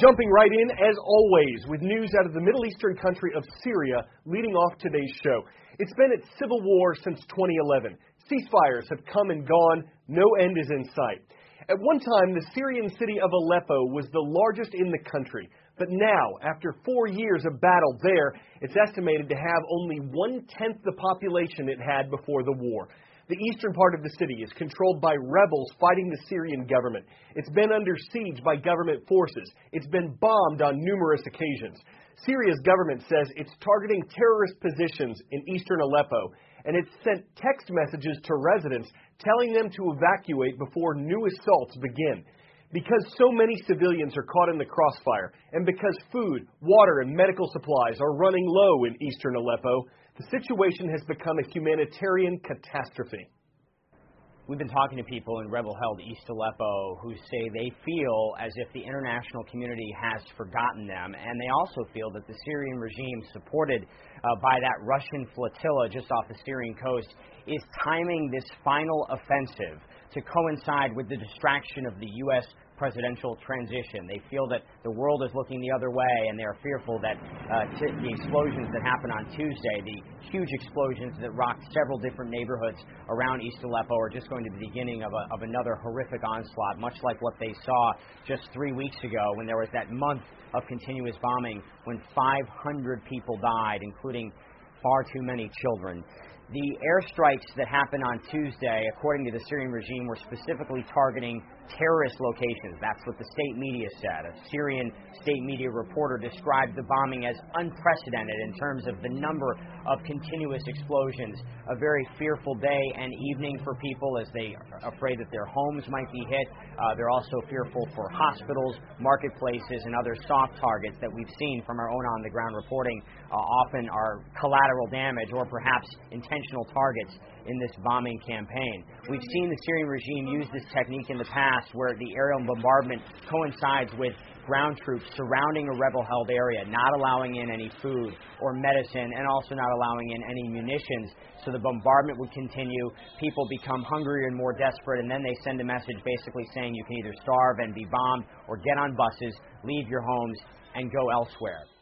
Jumping right in, as always, with news out of the Middle Eastern country of Syria, leading off today's show. It's been at civil war since 2011. Ceasefires have come and gone. No end is in sight. At one time, the Syrian city of Aleppo was the largest in the country. But now, after 4 years of battle there, it's estimated to have only 1/10 the population it had before the war. The eastern part of the city is controlled by rebels fighting the Syrian government. It's been under siege by government forces. It's been bombed on numerous occasions. Syria's government says it's targeting terrorist positions in eastern Aleppo, and it's sent text messages to residents telling them to evacuate before new assaults begin. Because so many civilians are caught in the crossfire, and because food, water, and medical supplies are running low in eastern Aleppo, the situation has become a humanitarian catastrophe. We've been talking to people in rebel-held East Aleppo who say they feel as if the international community has forgotten them, and they also feel that the Syrian regime, supported by that Russian flotilla just off the Syrian coast, is timing this final offensive to coincide with the distraction of the U.S. presidential transition. They feel that the world is looking the other way, and they are fearful that the explosions that happened on Tuesday, the huge explosions that rocked several different neighborhoods around East Aleppo, are just going to be the beginning of another horrific onslaught, much like what they saw just 3 weeks ago when there was that month of continuous bombing when 500 people died, including far too many children. The airstrikes that happened on Tuesday, according to the Syrian regime, were specifically targeting terrorist locations. That's what the state media said. A Syrian state media reporter described the bombing as unprecedented in terms of the number of continuous explosions. A very fearful day and evening for people as they are afraid that their homes might be hit. They're also fearful for hospitals, marketplaces, and other soft targets that we've seen from our own on-the-ground reporting often are collateral damage or perhaps intentional targets in this bombing campaign. We've seen the Syrian regime use this technique in the past where the aerial bombardment coincides with ground troops surrounding a rebel-held area, not allowing in any food or medicine, and also not allowing in any munitions. So the bombardment would continue, people become hungrier and more desperate, and then they send a message basically saying you can either starve and be bombed or get on buses, leave your homes, and go elsewhere.